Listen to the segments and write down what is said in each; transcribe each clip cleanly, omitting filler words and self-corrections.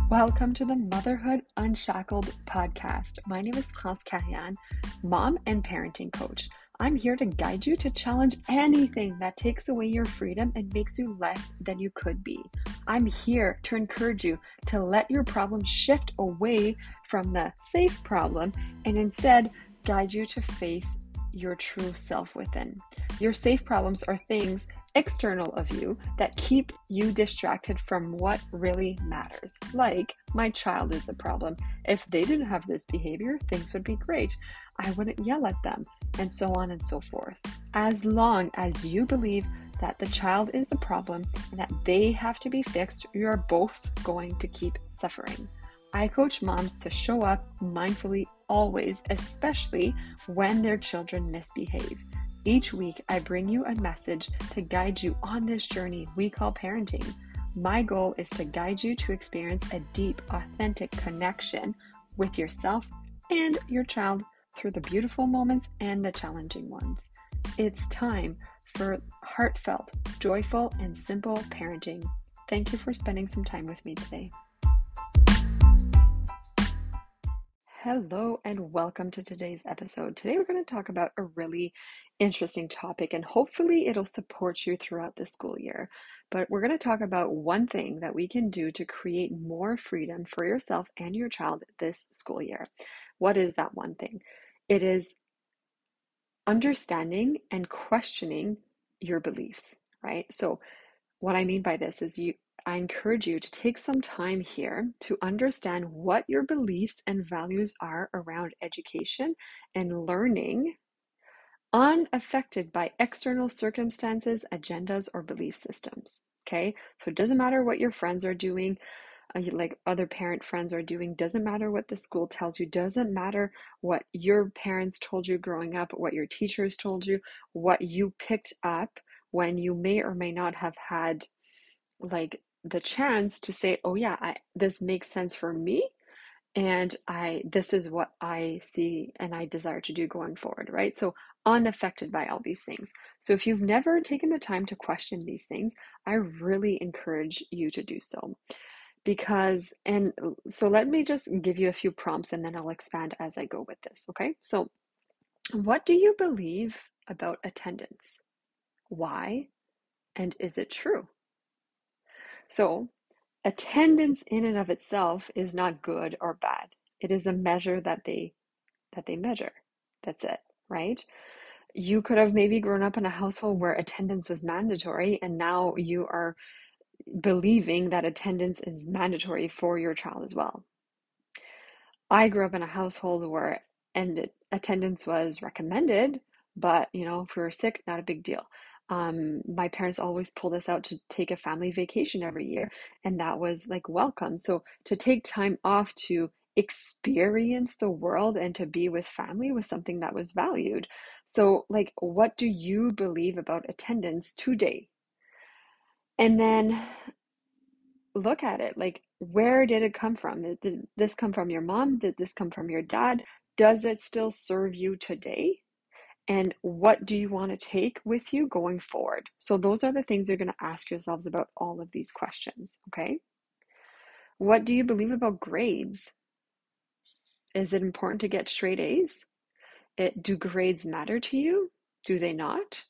Welcome to the Motherhood Unshackled podcast. My name is Claus Kahyan, mom and parenting coach. I'm here to guide you to challenge anything that takes away your freedom and makes you less than you could be. I'm here to encourage you to let your problem shift away from the safe problem and instead guide you to face your true self within. Your safe problems are things external of you that keep you distracted from what really matters. Like, my child is the problem. If they didn't have this behavior, things would be great. I wouldn't yell at them, and so on and so forth. As long as you believe that the child is the problem and that they have to be fixed, you're both going to keep suffering. I coach moms to show up mindfully always, especially when their children misbehave. Each week, I bring you a message to guide you on this journey we call parenting. My goal is to guide you to experience a deep, authentic connection with yourself and your child through the beautiful moments and the challenging ones. It's time for heartfelt, joyful, and simple parenting. Thank you for spending some time with me today. Hello and welcome to today's episode. Today we're going to talk about a really interesting topic and hopefully it'll support you throughout the school year. But we're going to talk about one thing that we can do to create more freedom for yourself and your child this school year. What is that one thing? It is understanding and questioning your beliefs, right? So what I mean by this is I encourage you to take some time here to understand what your beliefs and values are around education and learning, unaffected by external circumstances, agendas, or belief systems. Okay, so it doesn't matter what your friends are doing, like other parent friends are doing, doesn't matter what the school tells you, doesn't matter what your parents told you growing up, what your teachers told you, what you picked up when you may or may not have had like the chance to say, oh yeah, this makes sense for me, and this is what I see and I desire to do going forward, right? So unaffected by all these things. So if you've never taken the time to question these things, I really encourage you to do so. So let me just give you a few prompts and then I'll expand as I go with this, okay? So what do you believe about attendance? Why? And is it true? So attendance in and of itself is not good or bad. It is a measure that they measure. That's it, right? You could have maybe grown up in a household where attendance was mandatory, and now you are believing that attendance is mandatory for your child as well. I grew up in a household where attendance was recommended, but if we were sick, not a big deal. My parents always pulled us out to take a family vacation every year, and that was like welcome. So to take time off to experience the world and to be with family was something that was valued. So, like, what do you believe about attendance today? And then look at it, like, where did it come from? Did this come from your mom? Did this come from your dad? Does it still serve you today? And what do you want to take with you going forward? So those are the things you're going to ask yourselves about all of these questions, okay? What do you believe about grades? Is it important to get straight A's? Do grades matter to you? Do they not?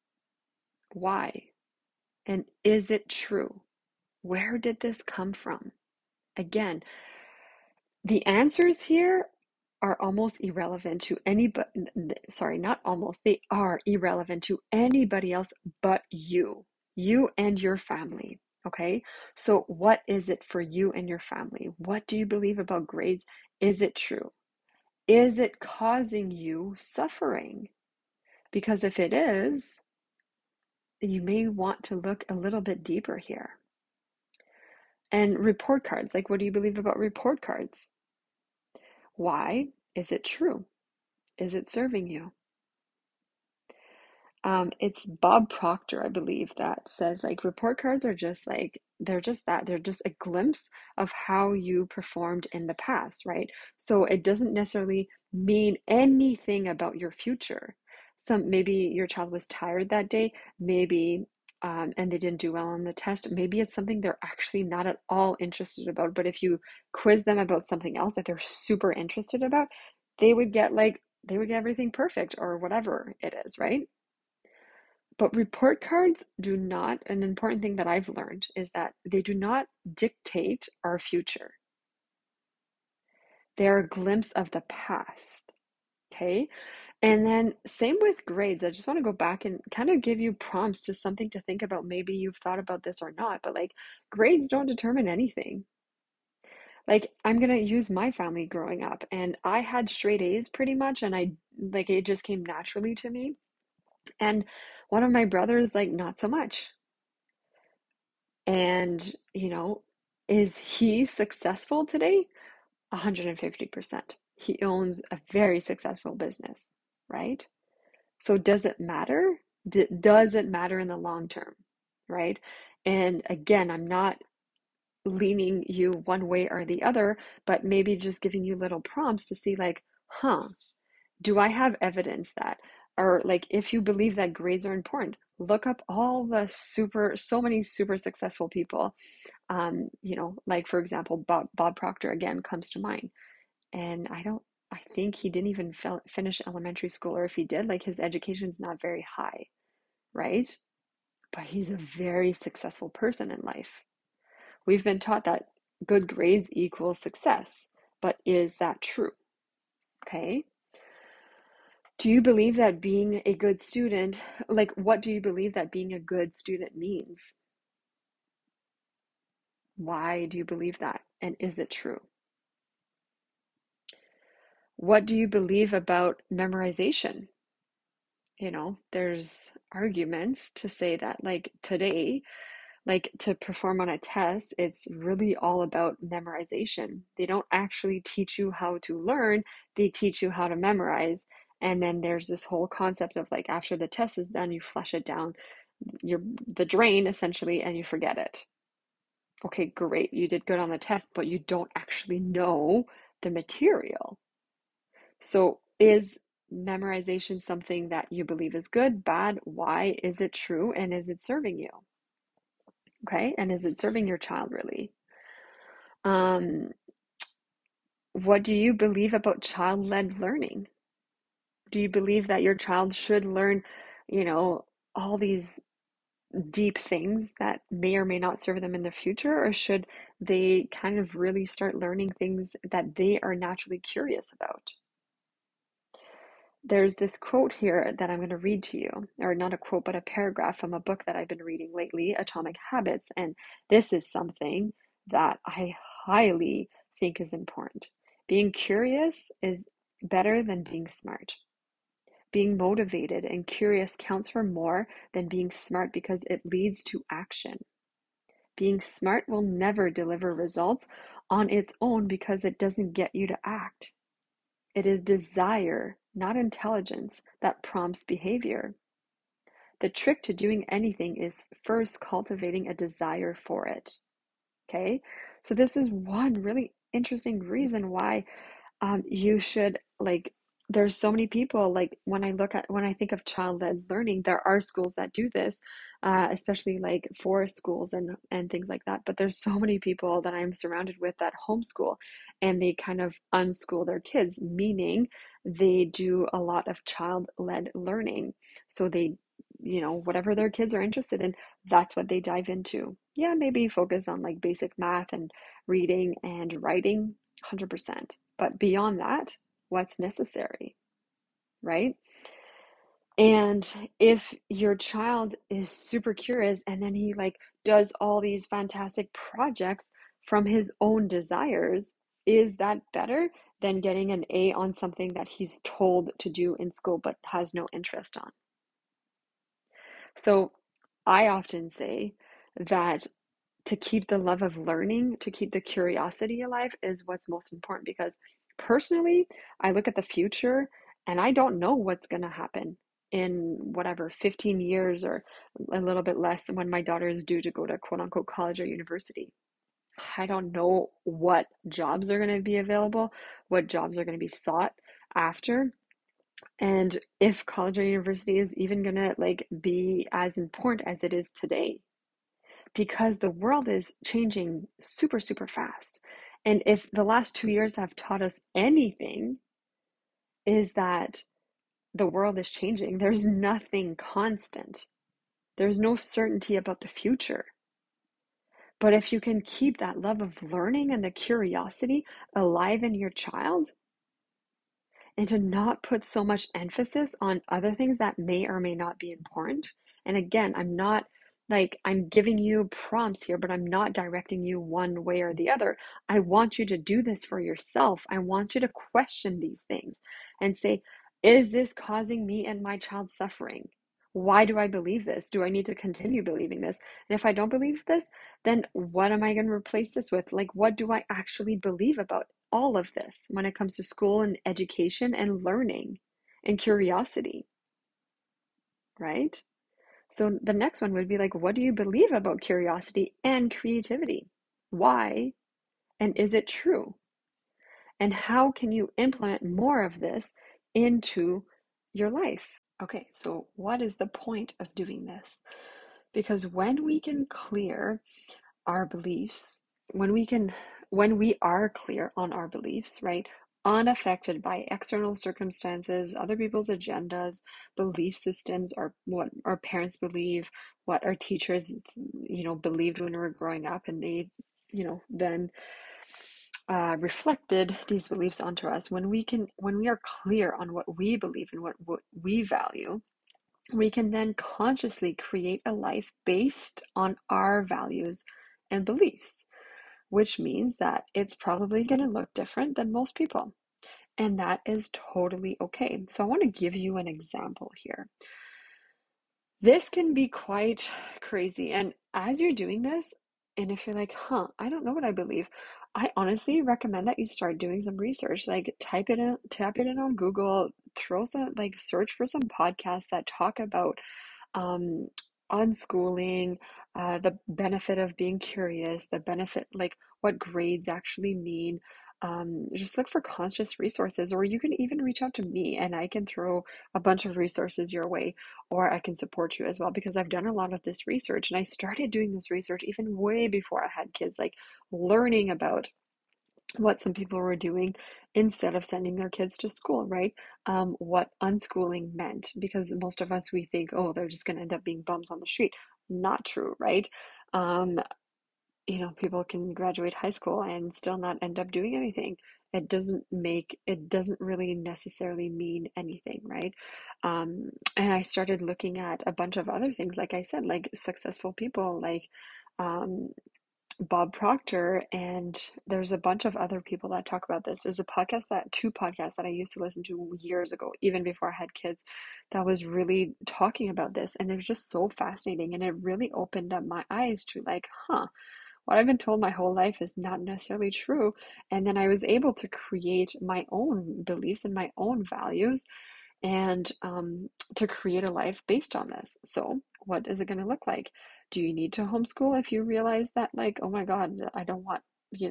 Why? And is it true? Where did this come from? Again, the answers here are almost irrelevant to anybody. Sorry, not almost. They are irrelevant to anybody else but you and your family. Okay. So what is it for you and your family? What do you believe about grades? Is it true? Is it causing you suffering? Because if it is, you may want to look a little bit deeper here. And report cards, like, what do you believe about report cards? Why? Is it true? Is it serving you? It's Bob Proctor, I believe, that says, like, report cards are just like, they're just a glimpse of how you performed in the past, right? So it doesn't necessarily mean anything about your future. Maybe your child was tired that day, maybe and they didn't do well on the test, maybe it's something they're actually not at all interested about. But if you quiz them about something else that they're super interested about, they would get everything perfect or whatever it is, right? But report cards do not, an important thing that I've learned is that they do not dictate our future. They are a glimpse of the past. Okay. And then same with grades. I just want to go back and kind of give you prompts to something to think about. Maybe you've thought about this or not, but like grades don't determine anything. Like I'm gonna use my family growing up, and I had straight A's pretty much, and I like it just came naturally to me. And one of my brothers, like not so much. And, is he successful today? 150%. He owns a very successful business, right? So does it matter? Does it matter in the long term, right? And again, I'm not leaning you one way or the other, but maybe just giving you little prompts to see like, do I have evidence that, or like if you believe that grades are important, look up all the so many super successful people. Like for example, Bob Proctor again comes to mind. And I think he didn't even finish elementary school, or if he did, like his education's not very high, right? But he's a very successful person in life. We've been taught that good grades equals success, but is that true? Okay. Do you believe that being a good student, like what do you believe that being a good student means? Why do you believe that? And is it true? What do you believe about memorization? There's arguments to say that like today, like to perform on a test, it's really all about memorization. They don't actually teach you how to learn, they teach you how to memorize. And then there's this whole concept of like after the test is done, you flush it down the drain essentially and you forget it. Okay, great. You did good on the test, but you don't actually know the material. So is memorization something that you believe is good, bad? Why is it true? And is it serving you? Okay. And is it serving your child really? Um, what do you believe about child-led learning? Do you believe that your child should learn, you know, all these deep things that may or may not serve them in the future, or should they kind of really start learning things that they are naturally curious about? There's this quote here that I'm going to read to you, or not a quote, but a paragraph from a book that I've been reading lately, Atomic Habits. And this is something that I highly think is important. Being curious is better than being smart. Being motivated and curious counts for more than being smart because it leads to action. Being smart will never deliver results on its own because it doesn't get you to act. It is desire, not intelligence, that prompts behavior. The trick to doing anything is first cultivating a desire for it. Okay? So, this is one really interesting reason why you should like there's so many people like when I think of child-led learning, there are schools that do this, especially like forest schools and things like that, but there's so many people that I'm surrounded with that homeschool and they kind of unschool their kids, meaning they do a lot of child-led learning. So they, whatever their kids are interested in, that's what they dive into. Yeah, maybe focus on like basic math and reading and writing, 100%. But beyond that, what's necessary, right? And if your child is super curious and then he like does all these fantastic projects from his own desires, is that better than getting an A on something that he's told to do in school but has no interest on? So I often say that to keep the love of learning, to keep the curiosity alive is what's most important because personally, I look at the future and I don't know what's going to happen in whatever 15 years or a little bit less when my daughter is due to go to quote unquote college or university. I don't know what jobs are going to be available, what jobs are going to be sought after. And if college or university is even gonna like be as important as it is today, because the world is changing super, super fast. And if the last 2 years have taught us anything, is that the world is changing. There's nothing constant. There's no certainty about the future. But if you can keep that love of learning and the curiosity alive in your child, and to not put so much emphasis on other things that may or may not be important. And again, I'm not like, I'm giving you prompts here, but I'm not directing you one way or the other. I want you to do this for yourself. I want you to question these things and say, is this causing me and my child suffering? Why do I believe this? Do I need to continue believing this? And if I don't believe this, then what am I going to replace this with? Like, what do I actually believe about all of this when it comes to school and education and learning and curiosity, right? So the next one would be like, what do you believe about curiosity and creativity? Why? And is it true? And how can you implement more of this into your life? Okay, so what is the point of doing this? Because when we can clear our beliefs, when we are clear on our beliefs, right, unaffected by external circumstances, other people's agendas, belief systems, or what our parents believe, what our teachers, believed when we were growing up, and they, then reflected these beliefs onto us. When we are clear on what we believe and what we value, we can then consciously create a life based on our values and beliefs, which means that it's probably going to look different than most people. And that is totally okay. So I want to give you an example here. This can be quite crazy. And as you're doing this, and if you're like, I don't know what I believe, I honestly recommend that you start doing some research. Like type it in on Google, throw some, like search for some podcasts that talk about um, unschooling, the benefit of being curious, the benefit, like what grades actually mean. Just look for conscious resources, or you can even reach out to me and I can throw a bunch of resources your way, or I can support you as well because I've done a lot of this research and I started doing this research even way before I had kids, like learning about what some people were doing instead of sending their kids to school, right? What unschooling meant, because most of us, we think, oh, they're just going to end up being bums on the street. Not true, right? Um, People can graduate high school and still not end up doing anything. It doesn't really necessarily mean anything, right? And I started looking at a bunch of other things, like I said, like successful people, like, um, Bob Proctor, and there's a bunch of other people that talk about this. There's two podcasts that I used to listen to years ago, even before I had kids, that was really talking about this. And it was just so fascinating. And it really opened up my eyes to like, what I've been told my whole life is not necessarily true. And then I was able to create my own beliefs and my own values and to create a life based on this. So, what is it going to look like? Do you need to homeschool if you realize that, like, oh my God, I don't want,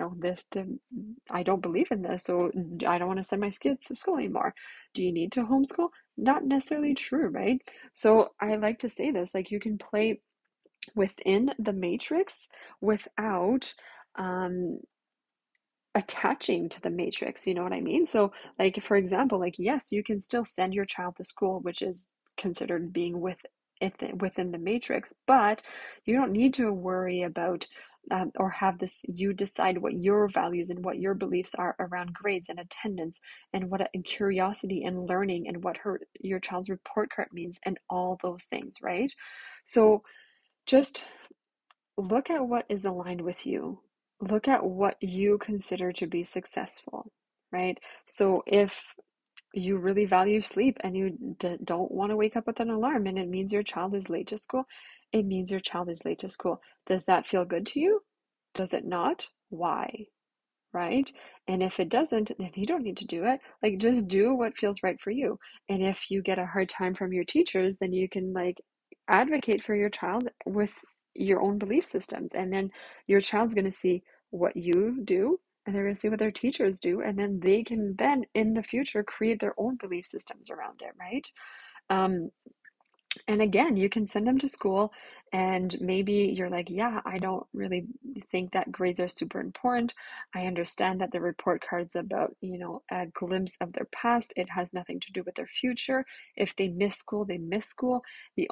I don't believe in this, so I don't want to send my kids to school anymore? Do you need to homeschool? Not necessarily true, right? So, I like to say this, like, you can play within the matrix without um, attaching to the matrix, you know what I mean? So, like, for example, like, yes, you can still send your child to school, which is considered being within the matrix, but you don't need to worry about or have this, you decide what your values and what your beliefs are around grades and attendance and and curiosity and learning and what your child's report card means and all those things, right? So just look at what is aligned with you. Look at what you consider to be successful, right? So if you really value sleep and you don't want to wake up with an alarm and it means your child is late to school, it means your child is late to school. Does that feel good to you? Does it not? Why? Right? And if it doesn't, then you don't need to do it. Like, just do what feels right for you. And if you get a hard time from your teachers, then you can like advocate for your child with your own belief systems. And then your child's going to see what you do and they're going to see what their teachers do, and then they can then in the future create their own belief systems around it, right? Um, and again, you can send them to school, and maybe you're like, yeah, I don't really think that grades are super important. I understand that the report card's about, a glimpse of their past. It has nothing to do with their future. If they miss school, they miss school.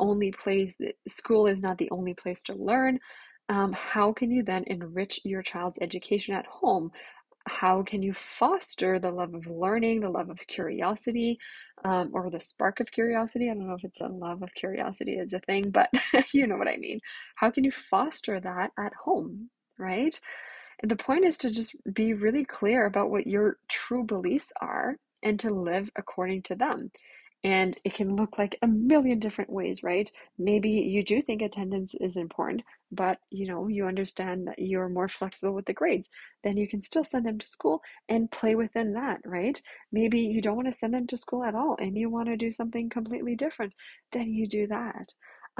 School is not the only place to learn. How can you then enrich your child's education at home? How can you foster the love of learning, the love of curiosity, or the spark of curiosity? I don't know if it's a love of curiosity is a thing, but you know what I mean. How can you foster that at home, right? And the point is to just be really clear about what your true beliefs are and to live according to them. And it can look like a million different ways, right? Maybe you do think attendance is important, but you understand that you're more flexible with the grades. Then you can still send them to school and play within that, right? Maybe you don't want to send them to school at all and you want to do something completely different. Then you do that.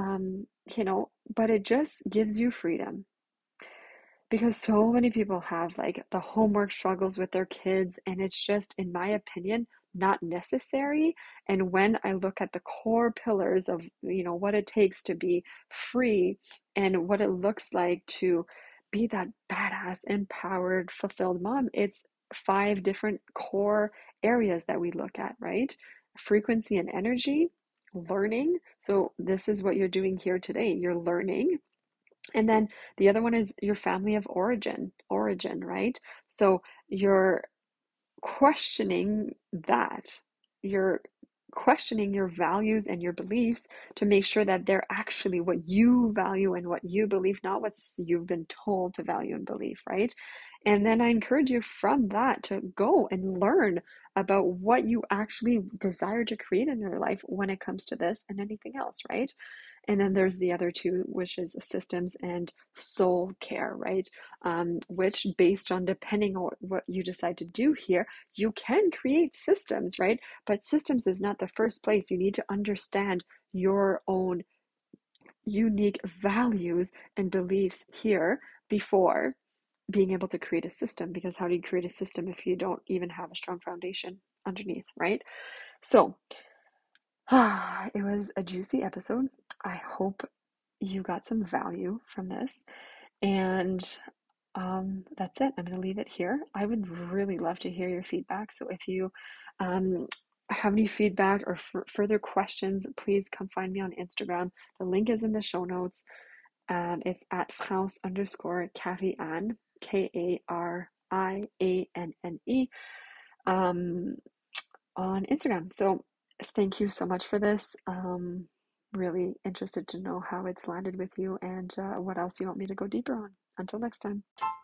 But it just gives you freedom, because so many people have like the homework struggles with their kids, and it's just, in my opinion, not necessary. And when I look at the core pillars of what it takes to be free and what it looks like to be that badass, empowered, fulfilled mom, it's 5 different core areas that we look at, right? Frequency and energy, learning. So this is what you're doing here today. You're learning. And then the other one is your family of origin, right? So you're questioning that. You're questioning your values and your beliefs to make sure that they're actually what you value and what you believe, not what you've been told to value and believe, right? And then I encourage you from that to go and learn about what you actually desire to create in your life when it comes to this and anything else, right? And then there's the other two, which is systems and soul care, right? Which, based on depending on what you decide to do here, you can create systems, right? But systems is not the first place. You need to understand your own unique values and beliefs here before being able to create a system. Because how do you create a system if you don't even have a strong foundation underneath, right? So, it was a juicy episode. I hope you got some value from this. And that's it. I'm going to leave it here. I would really love to hear your feedback. So if you um, have any feedback or further questions, please come find me on Instagram. The link is in the show notes. It's at France_Karianne, Karianne, on Instagram. So thank you so much for this. Really interested to know how it's landed with you and what else you want me to go deeper on. Until next time.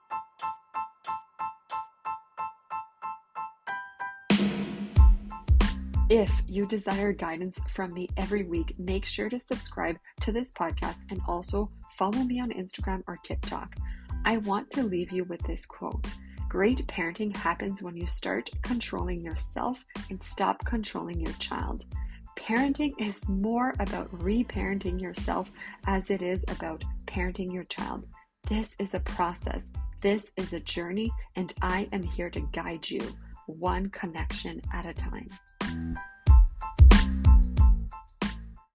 If you desire guidance from me every week, make sure to subscribe to this podcast and also follow me on Instagram or TikTok. I want to leave you with this quote. Great parenting happens when you start controlling yourself and stop controlling your child. Parenting is more about reparenting yourself as it is about parenting your child. This is a process. This is a journey, and I am here to guide you one connection at a time.